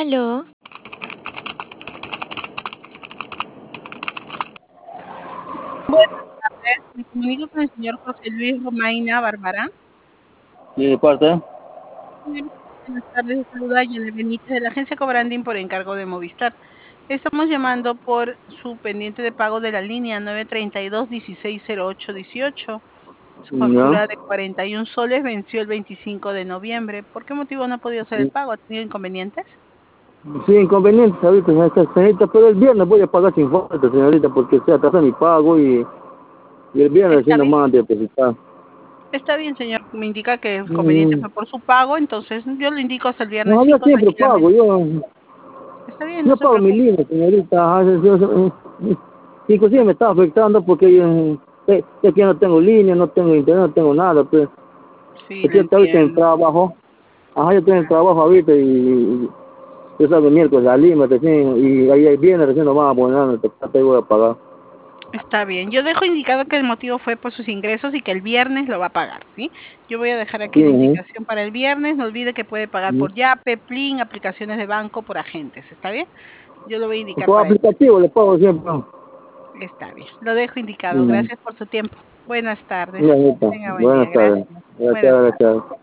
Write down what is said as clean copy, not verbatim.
Aló, Buenas tardes, me comunico con el señor José Luis Romaina Barbarán. Sí, de parte. Señor, buenas tardes, saluda Yana Benítez de la agencia Cobranding por encargo de Movistar. Estamos llamando por su pendiente de pago de la línea 932-160818. Su Ya. factura de 41 soles venció el 25 de noviembre. ¿Por qué motivo no ha podido hacer el pago? ¿Ha tenido inconvenientes? Sí, inconveniente, ahorita, señorita, pero el viernes voy a pagar sin falta, señorita, porque se atrasa mi pago y el viernes Está haciendo bien, más depositar. está bien, señor. Me indica que el inconveniente Mm, fue por su pago, entonces yo le indico hasta el viernes no, yo 5 siempre pago, tranquilamente. yo, Está bien, no yo se pago mi preocupe. línea, señorita. Inclusive me estaba afectando porque yo aquí no tengo línea, no tengo internet, no tengo nada, pues. Sí, Es lo que estoy ahorita en el entiendo. trabajo, yo estoy en el trabajo ahorita y yo salgo el miércoles a Lima, recién, y ahí el viernes recién nos van a poner en el y voy a pagar. Está bien. Yo dejo indicado que el motivo fue por sus ingresos y que el viernes lo va a pagar, ¿sí? Yo voy a dejar aquí Sí, la ujú. indicación para el viernes. No olvide que puede pagar por Yape, Plin, aplicaciones de banco, por agentes. ¿Está bien? Yo lo voy a indicar Por para el aplicativo le pago siempre. viernes. Está bien. Lo dejo indicado. Ujú. Gracias por su tiempo. Buenas tardes. Ya, ya está. Tenga buen día. Buenas tardes. Gracias. Buenas Gracias, tardes. gracias.